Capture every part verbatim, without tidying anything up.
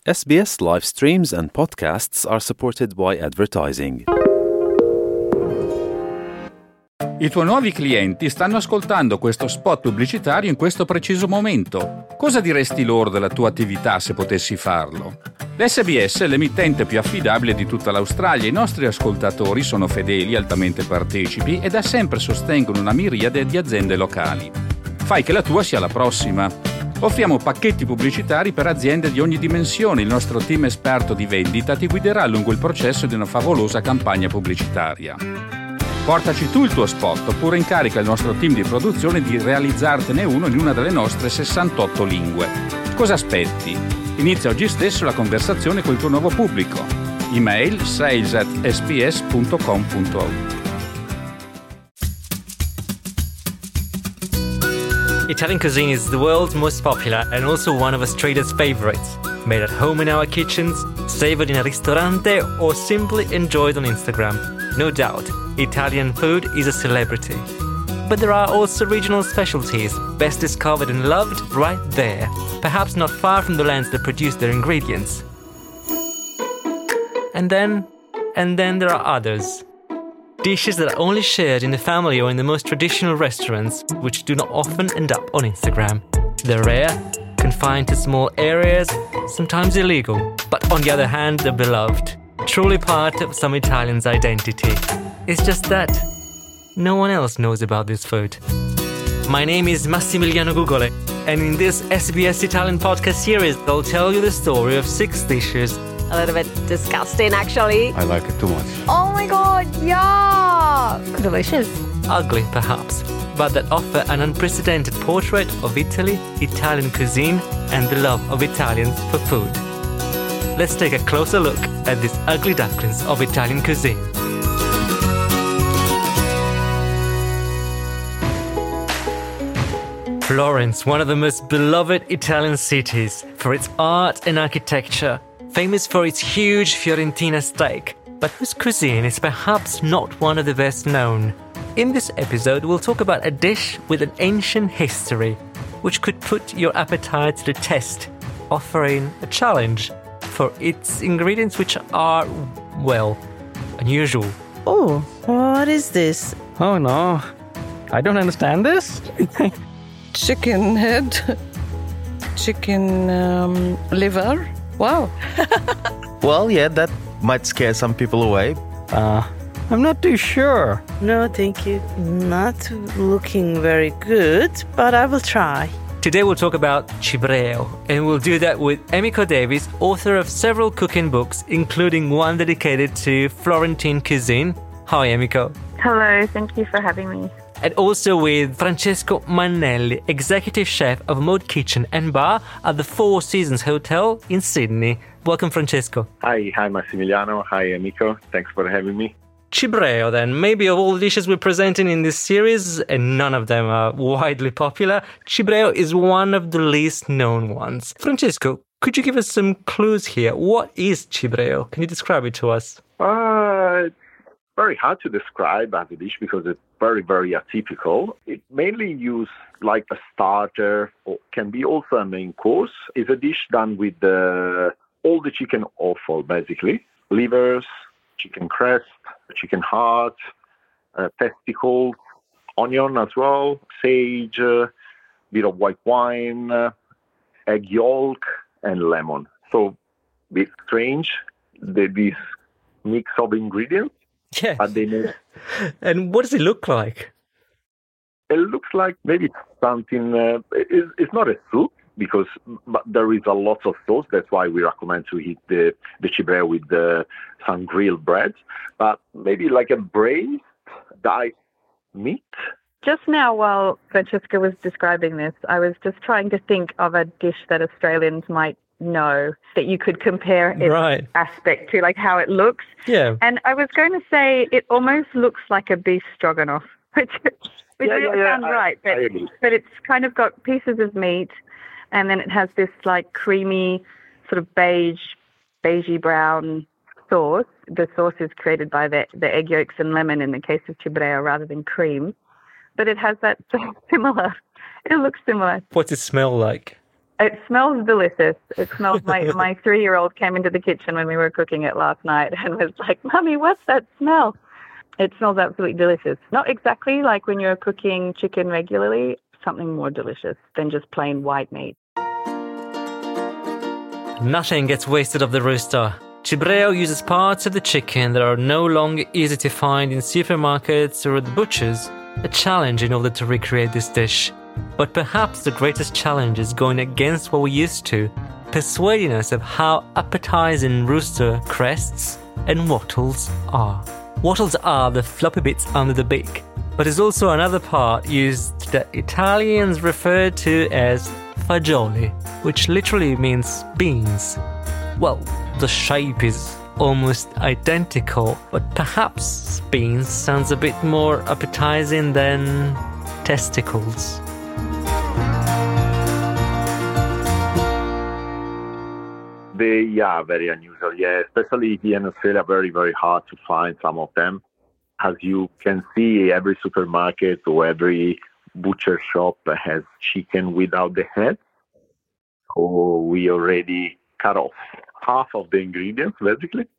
S B S live streams and podcasts are supported by advertising. I tuoi nuovi clienti stanno ascoltando questo spot pubblicitario in questo preciso momento. Cosa diresti loro della tua attività se potessi farlo? L'S B S è l'emittente più affidabile di tutta l'Australia. I nostri ascoltatori sono fedeli, altamente partecipi e da sempre sostengono una miriade di aziende locali. Fai che la tua sia la prossima. Offriamo pacchetti pubblicitari per aziende di ogni dimensione. Il nostro team esperto di vendita ti guiderà lungo il processo di una favolosa campagna pubblicitaria. Portaci tu il tuo spot oppure incarica il nostro team di produzione di realizzartene uno in una delle nostre sessantotto lingue. Cosa aspetti? Inizia oggi stesso la conversazione col tuo nuovo pubblico. Email sales at s b s dot com dot a u. Italian cuisine is the world's most popular and also one of Australia's favorites. Made at home in our kitchens, savored in a ristorante, or simply enjoyed on Instagram. No doubt, Italian food is a celebrity. But there are also regional specialties, best discovered and loved right there, perhaps not far from the lands that produce their ingredients. And then, and then there are others. Dishes that are only shared in the family or in the most traditional restaurants, which do not often end up on Instagram. They're rare, confined to small areas, sometimes illegal, but on the other hand, they're beloved, truly part of some Italians' identity. It's just that no one else knows about this food. My name is Massimiliano Gugole, and in this S B S Italian podcast series, I'll tell you the story of six dishes. A little bit disgusting, actually. I like it too much. Oh my god, yuck! Delicious. Ugly, perhaps, but that offer an unprecedented portrait of Italy, Italian cuisine, and the love of Italians for food. Let's take a closer look at these ugly ducklings of Italian cuisine. Florence, one of the most beloved Italian cities for its art and architecture, famous for its huge Fiorentina steak, but whose cuisine is perhaps not one of the best known. In this episode, we'll talk about a dish with an ancient history, which could put your appetite to the test, offering a challenge for its ingredients which are, well, unusual. Oh, what is this? Oh no, I don't understand this. Chicken head, chicken um, liver. Wow. Well, yeah, that might scare some people away. Uh, I'm not too sure. No, thank you. Not looking very good, but I will try. Today we'll talk about cibreo, and we'll do that with Emiko Davies, author of several cooking books, including one dedicated to Florentine cuisine. Hi, Emiko. Hello, thank you for having me. And also with Francesco Mannelli, executive chef of Mode Kitchen and Bar at the Four Seasons Hotel in Sydney. Welcome, Francesco. Hi, hi Massimiliano. Hi, Emiko. Thanks for having me. Cibreo, then. Maybe of all the dishes we're presenting in this series, and none of them are widely popular, cibreo is one of the least known ones. Francesco, could you give us some clues here? What is cibreo? Can you describe it to us? Uh, it's very hard to describe as a dish because it's very, very atypical. It mainly used like a starter, or can be also a main course. It's a dish done with the, all the chicken offal, basically. Livers, chicken crest, chicken heart, uh, testicles, onion as well, sage, uh, bit of white wine, uh, egg yolk, and lemon. So a bit strange, the, this mix of ingredients. Yeah. But they make, and what does it look like? it looks like maybe something, uh, it, it's not a soup, because but there is a lot of sauce. That's why we recommend to eat the, the cibreo with the, some grilled bread. But maybe like a braised diced meat. Just now, while Francesca was describing this, I was just trying to think of a dish that Australians might know that you could compare its right. aspect to, like how it looks. Yeah. And I was going to say it almost looks like a beef stroganoff, which, which Yeah, doesn't yeah, yeah, sound I- right, but, I agree. but it's kind of got pieces of meat, and then it has this like creamy, sort of beige, beigey brown sauce. The sauce is created by the, the egg yolks and lemon in the case of cibreo rather than cream. But it has that sort of similar, it looks similar. What's it smell like? It smells delicious. It smells. My my three-year-old came into the kitchen when we were cooking it last night and was like, "Mummy, what's that smell?" It smells absolutely delicious. Not exactly like when you're cooking chicken regularly. Something more delicious than just plain white meat. Nothing gets wasted of the rooster. Cibreo uses parts of the chicken that are no longer easy to find in supermarkets or at the butchers. A challenge in order to recreate this dish. But perhaps the greatest challenge is going against what we're used to, persuading us of how appetizing rooster crests and wattles are. Wattles are the floppy bits under the beak, but there's also another part used that Italians refer to as fagioli, which literally means beans. Well, the shape is almost identical, but perhaps beans sounds a bit more appetizing than testicles. They are very unusual, yeah, especially here in Australia, very, very hard to find some of them. As you can see, every supermarket or every butcher shop has chicken without the head. So we already cut off half of the ingredients, basically.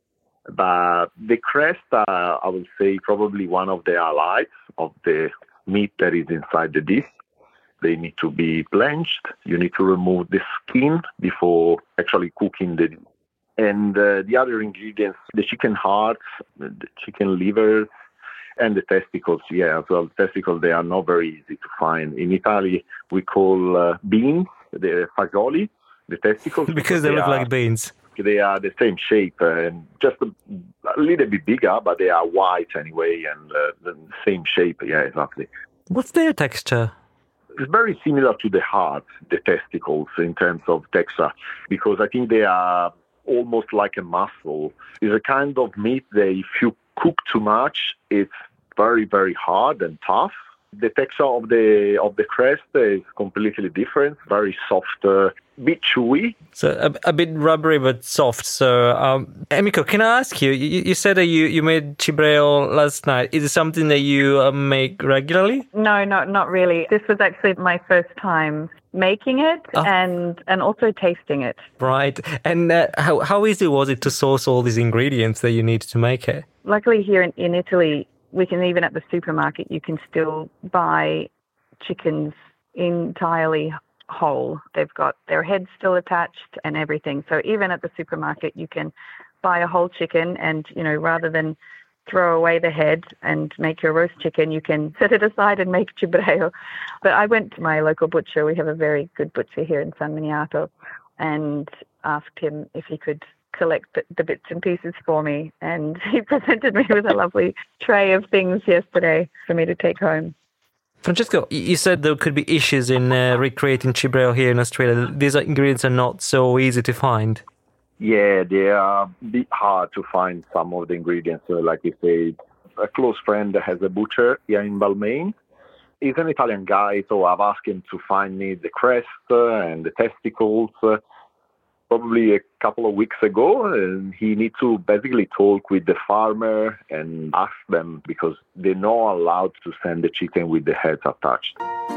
But the crest, uh, I would say, probably one of the highlights of the meat that is inside the dish. They need to be blanched. You need to remove the skin before actually cooking the dish. And uh, the other ingredients, the chicken hearts, the chicken livers, and the testicles. Yeah, as well, testicles, they are not very easy to find. In Italy, we call uh, beans, the fagioli, the testicles. Because they, they look are, like beans. They are the same shape uh, and just a, a little bit bigger, but they are white anyway and uh, the same shape. Yeah, exactly. What's their texture? It's very similar to the heart, the testicles, in terms of texture, because I think they are almost like a muscle. It's a kind of meat that if you cook too much, it's very, very hard and tough. The texture of the of the crest is completely different, very soft, a bit chewy. So a, a bit rubbery but soft. So, um, Emiko, can I ask you, you, you said that you, you made cibreo last night. Is it something that you uh, make regularly? No, not not really. This was actually my first time making it oh. and and also tasting it. Right. And uh, how how easy was it to source all these ingredients that you need to make it? Luckily here in, in Italy, we can, even at the supermarket, you can still buy chickens entirely whole. They've got their heads still attached and everything. So even at the supermarket, you can buy a whole chicken and, you know, rather than throw away the head and make your roast chicken, you can set it aside and make cibreo. But I went to my local butcher. We have a very good butcher here in San Miniato, and asked him if he could collect the, the bits and pieces for me, and he presented me with a lovely tray of things yesterday for me to take home. Francesco, you said there could be issues in uh, recreating cibreo here in Australia. These ingredients are not so easy to find. Yeah, they are a bit hard to find some of the ingredients. So like you say, a close friend has a butcher here in Balmain. He's an Italian guy, so I've asked him to find me the crest and the testicles. Uh, Probably a couple of weeks ago, and he needs to basically talk with the farmer and ask them, because they're not allowed to send the chicken with the heads attached.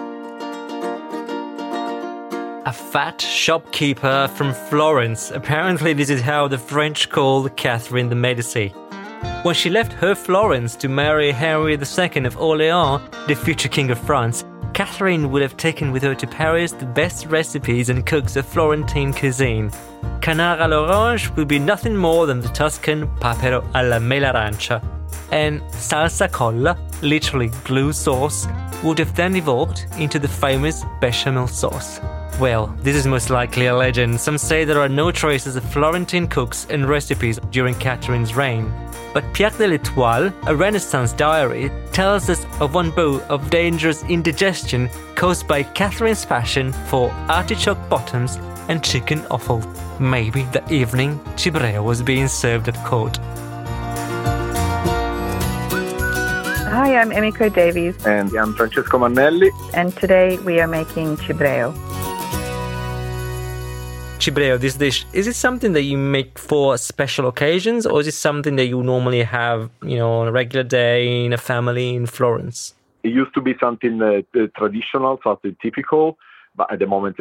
A fat shopkeeper from Florence. Apparently this is how the French called Catherine de Medici. When she left her Florence to marry Henry the Second of Orleans, the future king of France, Catherine would have taken with her to Paris the best recipes and cooks of Florentine cuisine. Canard à l'orange would be nothing more than the Tuscan papero alla melarancia. And salsa colla, literally glue sauce, would have then evolved into the famous bechamel sauce. Well, this is most likely a legend. Some say there are no traces of Florentine cooks and recipes during Catherine's reign. But Pierre de l'Étoile, a Renaissance diary, tells us of one bout of dangerous indigestion caused by Catherine's passion for artichoke bottoms and chicken offal. Maybe the evening cibreo was being served at court. Hi, I'm Emiko Davies. And I'm Francesco Mannelli. And today we are making cibreo. Cibreo, this dish, is it something that you make for special occasions, or is it something that you normally have, you know, on a regular day in a family in Florence? It used to be something uh, traditional, something typical, but at the moment it's a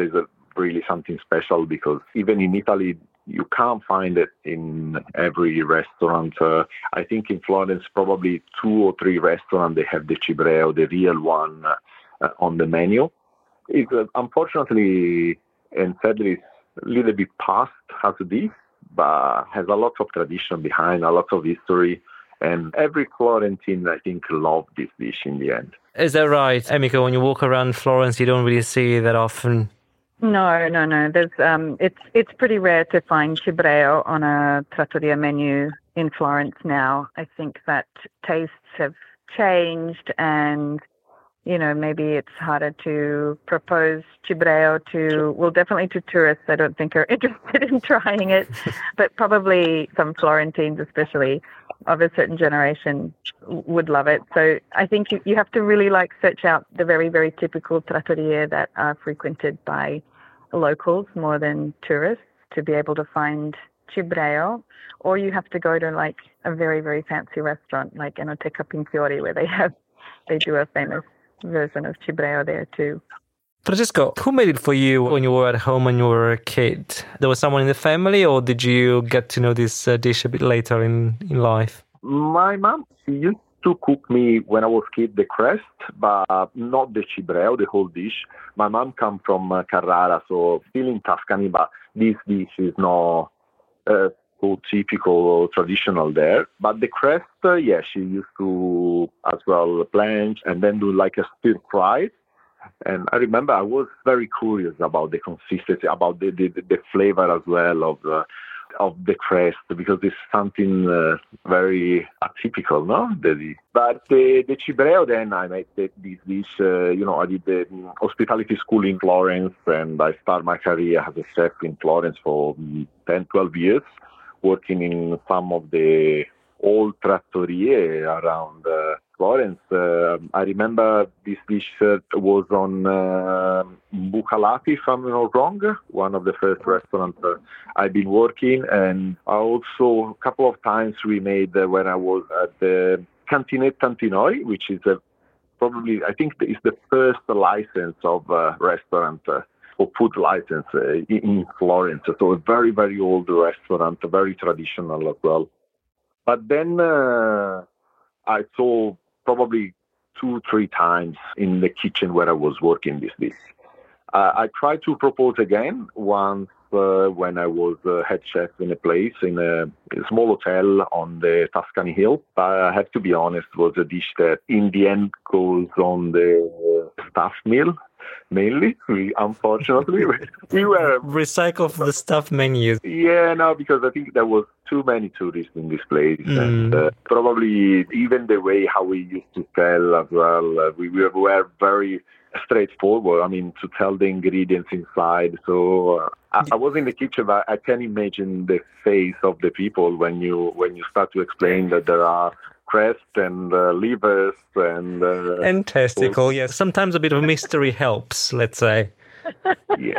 really something special because even in Italy, you can't find it in every restaurant. Uh, I think in Florence, probably two or three restaurants, they have the cibreo, the real one, uh, on the menu. It's uh, unfortunately and sadly it's a little bit past as a dish, but has a lot of tradition behind, a lot of history. And every Florentine, I think, loved this dish in the end. Is that right, Emiko? When you walk around Florence, you don't really see it that often. No, no, no. There's um, it's it's pretty rare to find cibreo on a trattoria menu in Florence now. I think that tastes have changed, and you know maybe it's harder to propose cibreo to well, definitely to tourists. I don't think are interested in trying it, but probably some Florentines, especially of a certain generation, would love it. So I think you, you have to really like search out the very, very typical trattorie that are frequented by locals more than tourists to be able to find cibreo, or you have to go to like a very, very fancy restaurant like Enoteca Pinfiori where they have, they do a famous version of cibreo there too. Francesco, who made it for you when you were at home when you were a kid? There was someone in the family, or did you get to know this uh, dish a bit later in, in life? My mom, she used to cook me when I was a kid the crest, but not the cibreo, the whole dish. My mom comes from uh, Carrara, so still in Tuscany, but this dish is not uh, so typical or traditional there. But the crest, uh, yeah, she used to as well blanch and then do like a stir fry. And I remember I was very curious about the consistency, about the, the, the flavor as well of the, of the crest, because it's something uh, very atypical, no? The, but the, the cibreo, then I made the, this dish, uh, you know, I did the hospitality school in Florence, and I started my career as a chef in Florence for ten, twelve years, working in some of the old trattorie around uh, Florence. Uh, I remember this dish uh, was on uh, Bucalati, if I'm not wrong, one of the first restaurants uh, I've been working. And also a couple of times we made uh, when I was at the Cantinetta Antinori, which is a, probably, I think it's the first license of uh, restaurant uh, or food license uh, in Florence. So a very, very old restaurant, very traditional as well. But then uh, I saw probably two, three times in the kitchen where I was working this dish. Uh, I tried to propose again once uh, when I was uh, head chef in a place, in a, a small hotel on the Tuscany Hill. But I have to be honest, it was a dish that in the end goes on the staff meal. Mainly, we unfortunately we were recycle for the stuff menus. Yeah, no, because I think there was too many tourists in this place, mm. and uh, probably even the way how we used to tell as well. Uh, we, we were very straightforward. I mean, to tell the ingredients inside. So uh, I, I was in the kitchen, but I can imagine the face of the people when you when you start to explain that there are crest and uh, livers and uh, and testicle. Yes, sometimes a bit of mystery helps. Let's say. Yeah.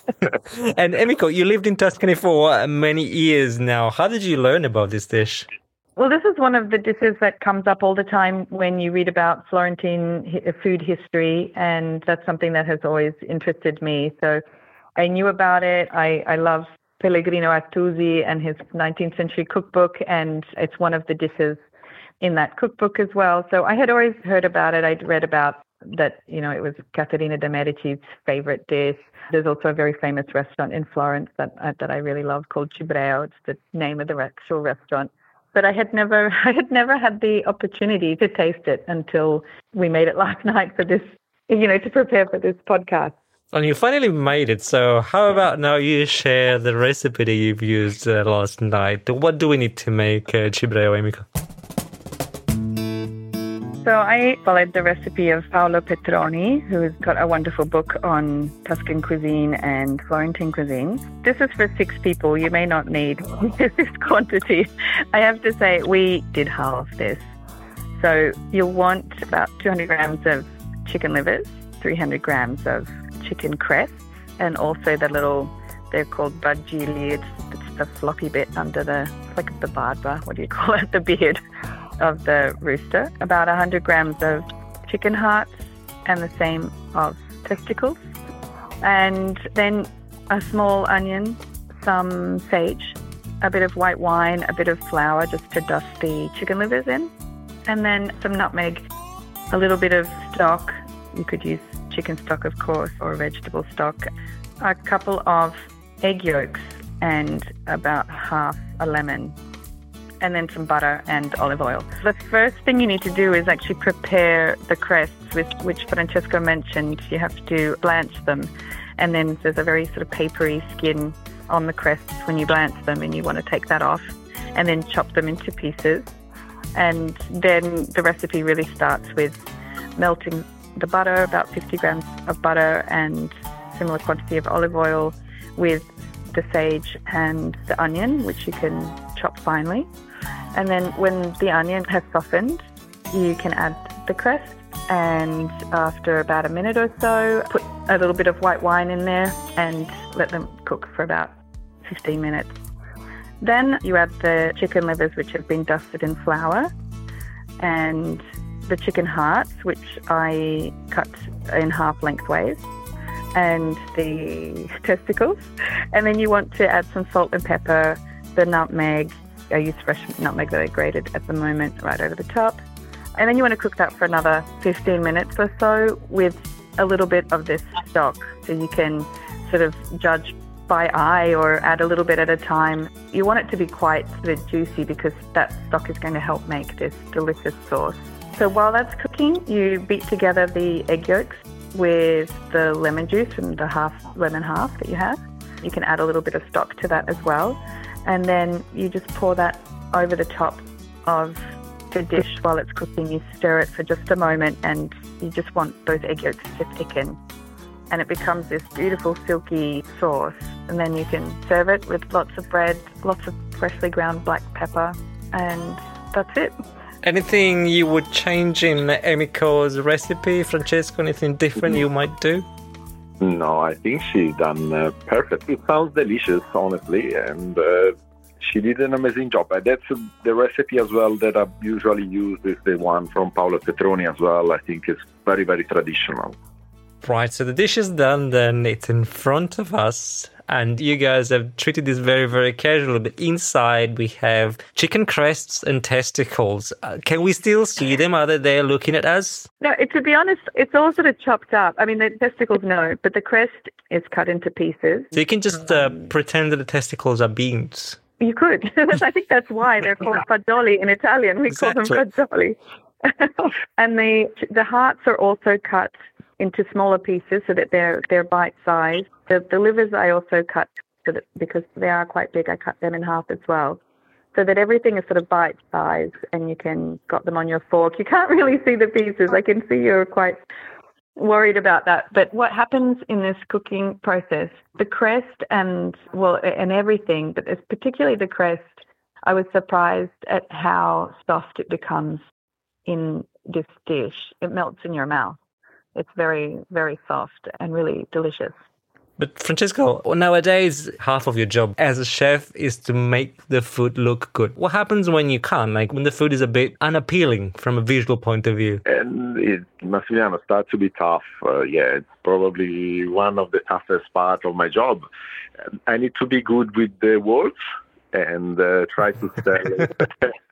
And Emiko, you lived in Tuscany for many years now. How did you learn about this dish? Well, this is one of the dishes that comes up all the time when you read about Florentine hi- food history, and that's something that has always interested me. So I knew about it. I, I love Pellegrino Artusi and his nineteenth century cookbook, and it's one of the dishes in that cookbook as well. So I had always heard about it. I'd read about that, you know, it was Caterina de' Medici's favorite dish. There's also a very famous restaurant in Florence that uh, that I really love called Cibreo. It's the name of the actual restaurant. But I had never I had never had the opportunity to taste it until we made it last night for this, you know, to prepare for this podcast. And you finally made it. So how about now you share the recipe that you've used uh, last night? What do we need to make uh, Cibreo, Emiko? So I followed the recipe of Paolo Petroni, who's got a wonderful book on Tuscan cuisine and Florentine cuisine. This is for six people. You may not need this quantity. I have to say, we did half this. So you'll want about two hundred grams of chicken livers, three hundred grams of chicken crests, and also the little, they're called bagili. It's, it's the floppy bit under the, it's like the barba, what do you call it, the beard of the rooster, about one hundred grams of chicken hearts and the same of testicles. And then a small onion, some sage, a bit of white wine, a bit of flour just to dust the chicken livers in, and then some nutmeg, a little bit of stock. You could use chicken stock, of course, or vegetable stock, a couple of egg yolks, and about half a lemon, and then some butter and olive oil. The first thing you need to do is actually prepare the crests, with which Francesco mentioned. You have to blanch them, and then there's a very sort of papery skin on the crests when you blanch them, and you want to take that off and then chop them into pieces. And then the recipe really starts with melting the butter, about fifty grams of butter and similar quantity of olive oil, with the sage and the onion, which you can chop finely. And then when the onion has softened, you can add the crest, and after about a minute or so, put a little bit of white wine in there and let them cook for about fifteen minutes. Then you add the chicken livers, which have been dusted in flour, and the chicken hearts, which I cut in half lengthways, and the testicles. And then you want to add some salt and pepper, the nutmeg. I use fresh nutmeg that I grated at the moment right over the top. And then you want to cook that for another fifteen minutes or so with a little bit of this stock, so you can sort of judge by eye or add a little bit at a time. You want it to be quite sort of juicy, because that stock is going to help make this delicious sauce. So while that's cooking, you beat together the egg yolks with the lemon juice and the half lemon half that you have. You can add a little bit of stock to that as well. And then you just pour that over the top of the dish while it's cooking. You stir it for just a moment, and you just want those egg yolks to thicken. And it becomes this beautiful silky sauce. And then you can serve it with lots of bread, lots of freshly ground black pepper, and that's it. Anything you would change in Emiko's recipe, Francesco? Anything different you might do? No, I think she done uh, perfect. It sounds delicious, honestly, and uh, she did an amazing job. Uh, that's uh, the recipe as well that I usually use is the one from Paolo Petroni as well. I think it's very, very traditional. Right, so the dish is done, then it's in front of us, and you guys have treated this very, very casually. But inside we have chicken crests and testicles. Uh, can we still see them? Are they there looking at us? No, it, to be honest, it's all sort of chopped up. I mean, the testicles, no, but the crest is cut into pieces. So you can just uh, pretend that the testicles are beans. You could. I think that's why they're called fagioli in Italian. We Exactly. call them fagioli. And the the hearts are also cut into smaller pieces so that they're they're bite-sized. The, the livers I also cut so that, because they are quite big, I cut them in half as well, so that everything is sort of bite-sized and you can got them on your fork. You can't really see the pieces. I can see you're quite worried about that. But what happens in this cooking process, the crest and, well, and everything, but it's particularly the crest, I was surprised at how soft it becomes in this dish. It melts in your mouth. It's very, very soft and really delicious. But Francesco, nowadays, half of your job as a chef is to make the food look good. What happens when you can't? Like when the food is a bit unappealing from a visual point of view? And it, Massimiliano, starts to be tough. Uh, yeah, it's probably one of the toughest parts of my job. I need to be good with the words and uh, try to sell it.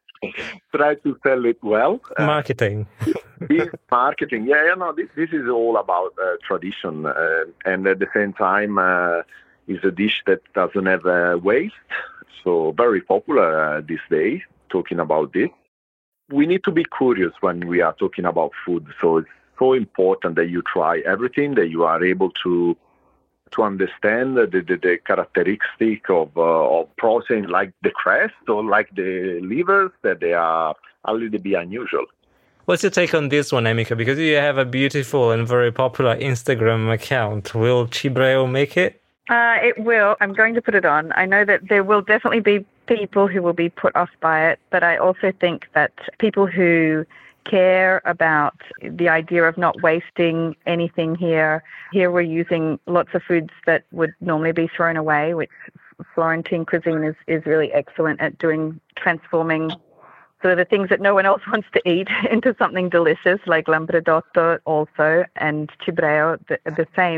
Try to sell it well. Marketing. This marketing, yeah, you know, this, this is all about uh, tradition, uh, and at the same time, uh, is a dish that doesn't have uh, waste. So very popular uh, these days. Talking about this, we need to be curious when we are talking about food. So it's so important that you try everything, that you are able to to understand the, the, the characteristic of, uh, of protein, like the crest or like the livers, that they are a little bit unusual. What's your take on this one, Emiko? Because you have a beautiful and very popular Instagram account. Will Cibreo make it? Uh, it will. I'm going to put it on. I know that there will definitely be people who will be put off by it, but I also think that people who care about the idea of not wasting anything here. Here we're using lots of foods that would normally be thrown away, which Florentine cuisine is, is really excellent at doing, transforming so the things that no one else wants to eat into something delicious, like Lambredotto also, and Cibreo, the, the same.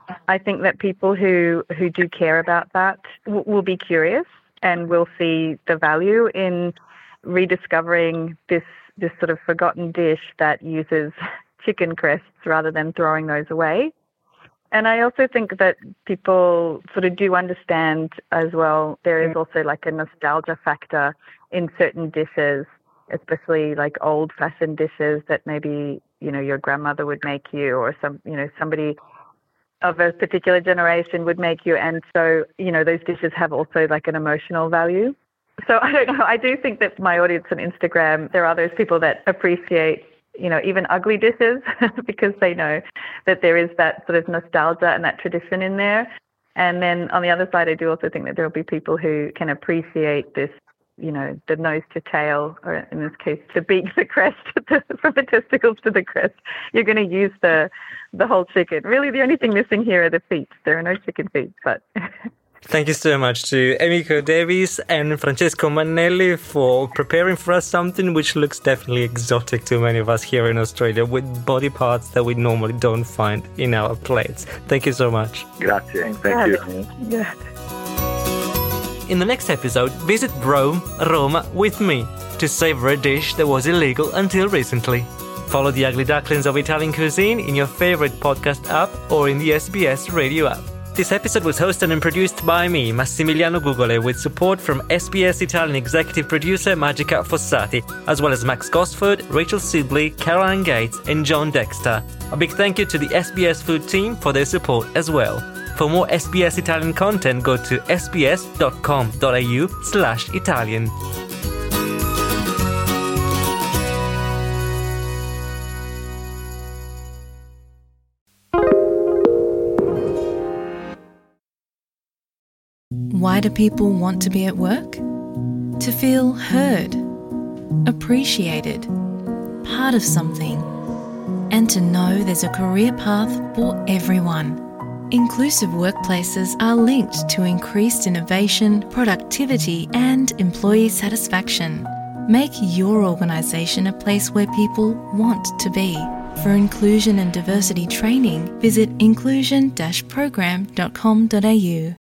I think that people who, who do care about that w- will be curious and will see the value in rediscovering this this sort of forgotten dish that uses chicken crests rather than throwing those away. And I also think that people sort of do understand as well, there is also like a nostalgia factor in certain dishes, especially like old-fashioned dishes that maybe, you know, your grandmother would make you, or some, you know, somebody of a particular generation would make you. And so, you know, those dishes have also like an emotional value. So I don't know. I do think that my audience on Instagram, there are those people that appreciate, you know, even ugly dishes because they know that there is that sort of nostalgia and that tradition in there. And then on the other side, I do also think that there will be people who can appreciate this, you know, the nose to tail, or in this case, the beak, the crest, from the testicles to the crest. You're going to use the the whole chicken. Really, the only thing missing here are the feet. There are no chicken feet, but... Thank you so much to Emiko Davies and Francesco Mannelli for preparing for us something which looks definitely exotic to many of us here in Australia, with body parts that we normally don't find in our plates. Thank you so much. Grazie. Thank you. Yeah. In the next episode, visit Rome, Roma with me to savor a dish that was illegal until recently. Follow the Ugly Ducklings of Italian Cuisine in your favorite podcast app or in the S B S radio app. This episode was hosted and produced by me, Massimiliano Gugole, with support from S B S Italian executive producer Magica Fossati, as well as Max Gosford, Rachel Sibley, Caroline Gates and John Dexter. A big thank you to the S B S Food team for their support as well. For more S B S Italian content, go to sbs.com.au slash Italian. Why do people want to be at work? To feel heard, appreciated, part of something, and to know there's a career path for everyone. Inclusive workplaces are linked to increased innovation, productivity, and employee satisfaction. Make your organisation a place where people want to be. For inclusion and diversity training, visit inclusion dash program dot com dot a u.